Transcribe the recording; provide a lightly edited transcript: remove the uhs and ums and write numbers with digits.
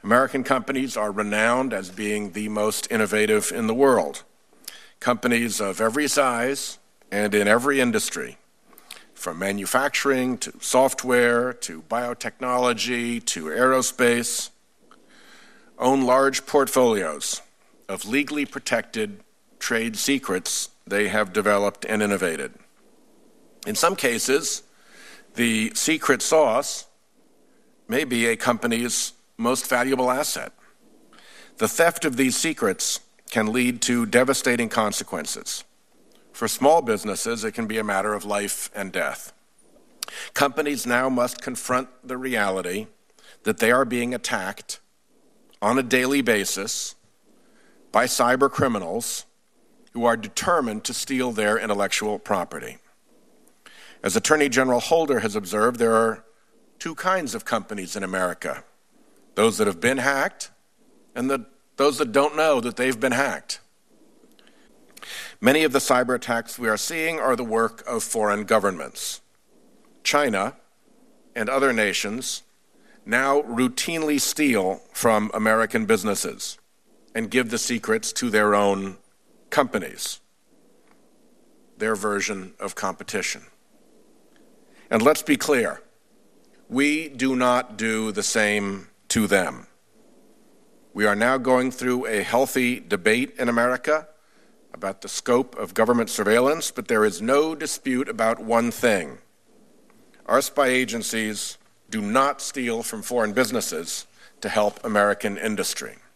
American companies are renowned as being the most innovative in the world. Companies of every size and in every industry, from manufacturing to software to biotechnology to aerospace, own large portfolios of legally protected trade secrets they have developed and innovated. In some cases, the secret sauce may be a company's most valuable asset. The theft of these secrets can lead to devastating consequences. For small businesses, it can be a matter of life and death. Companies now must confront the reality that they are being attacked on a daily basis by cyber criminals who are determined to steal their intellectual property. As Attorney General Holder has observed, there are two kinds of companies in America: those that have been hacked and those that don't know that they've been hacked. Many of the cyber attacks we are seeing are the work of foreign governments. China and other nations now routinely steal from American businesses and give the secrets to their own companies, their version of competition. And let's be clear, we do not do the same to them. We are now going through a healthy debate in America about the scope of government surveillance, but there is no dispute about one thing. Our spy agencies do not steal from foreign businesses to help American industry.